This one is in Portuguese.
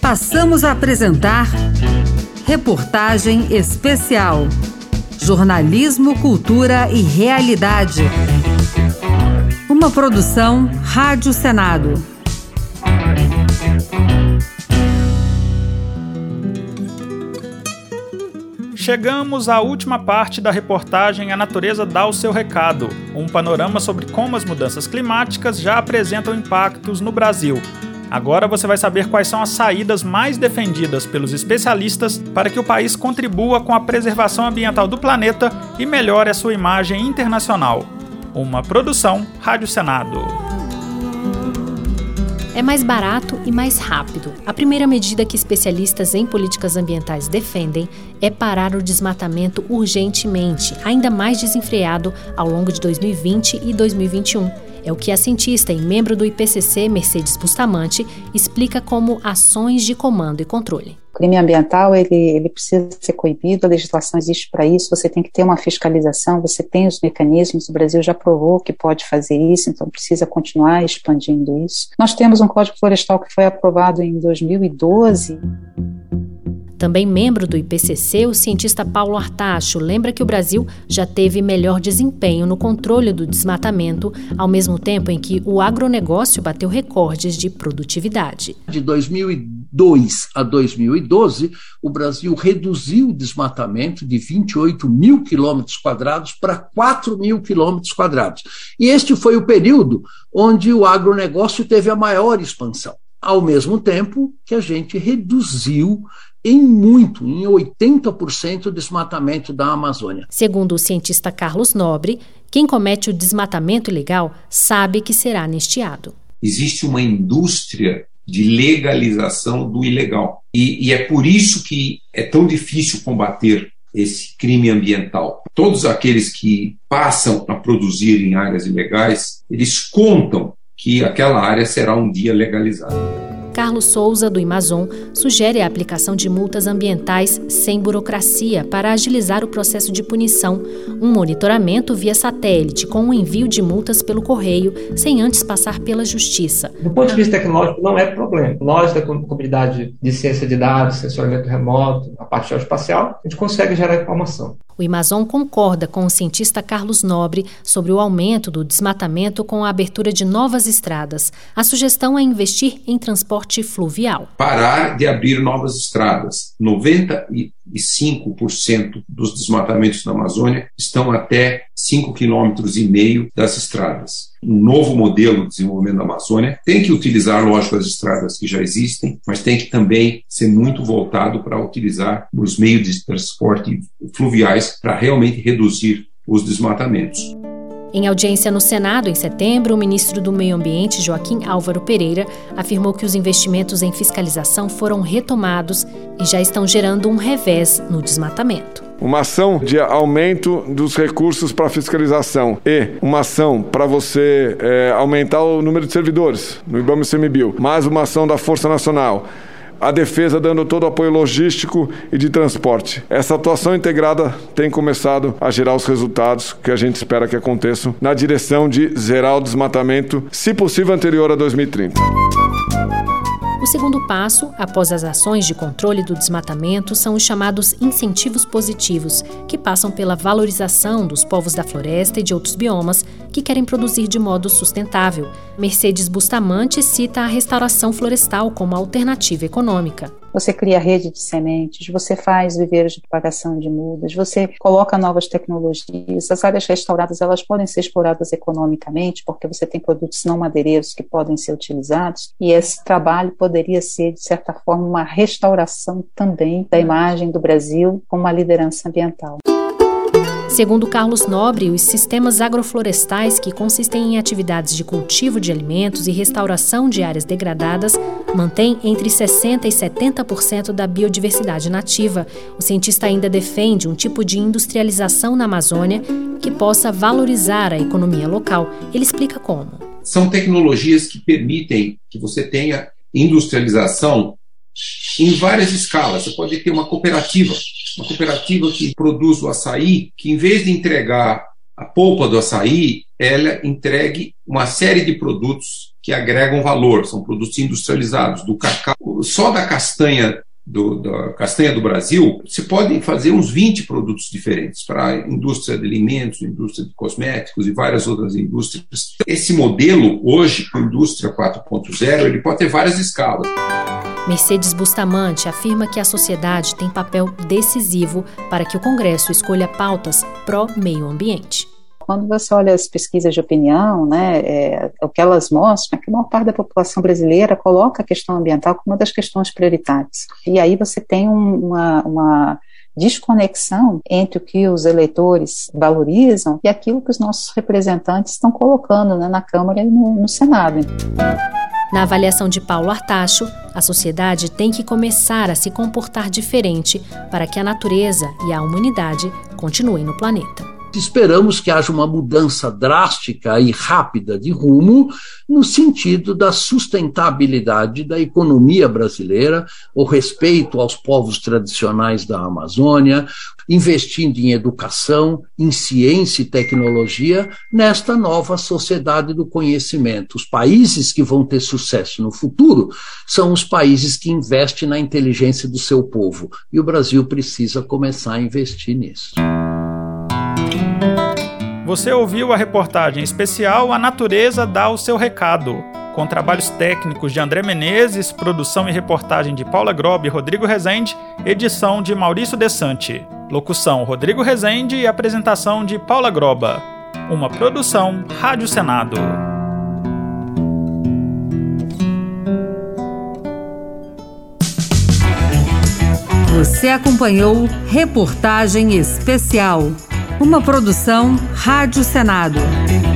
Passamos a apresentar Reportagem Especial. Jornalismo, Cultura e Realidade. Uma produção Rádio Senado. Chegamos à última parte da reportagem A Natureza dá o seu recado, um panorama sobre como as mudanças climáticas já apresentam impactos no Brasil. Agora você vai saber quais são as saídas mais defendidas pelos especialistas para que o país contribua com a preservação ambiental do planeta e melhore a sua imagem internacional. Uma produção Rádio Senado. É mais barato e mais rápido. A primeira medida que especialistas em políticas ambientais defendem é parar o desmatamento urgentemente, ainda mais desenfreado ao longo de 2020 e 2021. É o que a cientista e membro do IPCC, Mercedes Bustamante, explica como ações de comando e controle. O crime ambiental, ele precisa ser coibido, a legislação existe para isso, você tem que ter uma fiscalização, você tem os mecanismos, o Brasil já provou que pode fazer isso, então precisa continuar expandindo isso. Nós temos um Código Florestal que foi aprovado em 2012. Também membro do IPCC, o cientista Paulo Artacho lembra que o Brasil já teve melhor desempenho no controle do desmatamento, ao mesmo tempo em que o agronegócio bateu recordes de produtividade. De 2002 a 2012, o Brasil reduziu o desmatamento de 28 mil quilômetros quadrados para 4 mil quilômetros quadrados. E este foi o período onde o agronegócio teve a maior expansão, ao mesmo tempo que a gente reduziu em 80% o desmatamento da Amazônia. Segundo o cientista Carlos Nobre, quem comete o desmatamento ilegal sabe que será anistiado. Existe uma indústria de legalização do ilegal. E é por isso que é tão difícil combater esse crime ambiental. Todos aqueles que passam a produzir em áreas ilegais, eles contam que aquela área será um dia legalizada. Carlos Souza, do Amazon, sugere a aplicação de multas ambientais sem burocracia para agilizar o processo de punição, um monitoramento via satélite com o envio de multas pelo correio, sem antes passar pela justiça. Do ponto de vista tecnológico, não é problema. Nós, da comunidade de ciência de dados, sensoramento remoto, a parte geoespacial, a gente consegue gerar informação. O Amazon concorda com o cientista Carlos Nobre sobre o aumento do desmatamento com a abertura de novas estradas. A sugestão é investir em transporte fluvial. Parar de abrir novas estradas. 95% dos desmatamentos na Amazônia estão até 5,5 km das estradas. Um novo modelo de desenvolvimento da Amazônia tem que utilizar, lógico, as estradas que já existem, mas tem que também ser muito voltado para utilizar os meios de transporte fluviais para realmente reduzir os desmatamentos. Em audiência no Senado, em setembro, o ministro do Meio Ambiente, Joaquim Álvaro Pereira, afirmou que os investimentos em fiscalização foram retomados e já estão gerando um revés no desmatamento. Uma ação de aumento dos recursos para fiscalização e uma ação para você aumentar o número de servidores no IBAMA e ICMBio, mais uma ação da Força Nacional. A defesa dando todo o apoio logístico e de transporte. Essa atuação integrada tem começado a gerar os resultados que a gente espera que aconteçam na direção de zerar o desmatamento, se possível anterior a 2030. O segundo passo, após as ações de controle do desmatamento, são os chamados incentivos positivos, que passam pela valorização dos povos da floresta e de outros biomas que querem produzir de modo sustentável. Mercedes Bustamante cita a restauração florestal como alternativa econômica. Você cria rede de sementes, você faz viveiros de propagação de mudas, você coloca novas tecnologias. As áreas restauradas, elas podem ser exploradas economicamente, porque você tem produtos não madeireiros que podem ser utilizados, e esse trabalho poderia ser, de certa forma, uma restauração também da imagem do Brasil como uma liderança ambiental. Segundo Carlos Nobre, os sistemas agroflorestais, que consistem em atividades de cultivo de alimentos e restauração de áreas degradadas, mantêm entre 60% e 70% da biodiversidade nativa. O cientista ainda defende um tipo de industrialização na Amazônia que possa valorizar a economia local. Ele explica como. São tecnologias que permitem que você tenha industrialização em várias escalas. Você pode ter uma cooperativa que produz o açaí, que em vez de entregar a polpa do açaí, ela entregue uma série de produtos que agregam valor, são produtos industrializados, do cacau só da castanha do Brasil, se podem fazer uns 20 produtos diferentes para a indústria de alimentos, indústria de cosméticos e várias outras indústrias. Esse modelo, hoje, com a indústria 4.0, ele pode ter várias escalas. Mercedes Bustamante afirma que a sociedade tem papel decisivo para que o Congresso escolha pautas pró-meio ambiente. Quando você olha as pesquisas de opinião, né, o que elas mostram é que a maior parte da população brasileira coloca a questão ambiental como uma das questões prioritárias. E aí você tem uma desconexão entre o que os eleitores valorizam e aquilo que os nossos representantes estão colocando, né, na Câmara e no Senado. Na avaliação de Paulo Artacho, a sociedade tem que começar a se comportar diferente para que a natureza e a humanidade continuem no planeta. Esperamos que haja uma mudança drástica e rápida de rumo no sentido da sustentabilidade da economia brasileira, o respeito aos povos tradicionais da Amazônia, investindo em educação, em ciência e tecnologia nesta nova sociedade do conhecimento. Os países que vão ter sucesso no futuro são os países que investem na inteligência do seu povo, e o Brasil precisa começar a investir nisso. Você ouviu a reportagem especial A Natureza Dá o Seu Recado, com trabalhos técnicos de André Menezes, produção e reportagem de Paula Grob e Rodrigo Rezende, edição de Maurício Desante, locução Rodrigo Rezende e apresentação de Paula Groba. Uma produção Rádio Senado. Você acompanhou Reportagem Especial, uma produção Rádio Senado.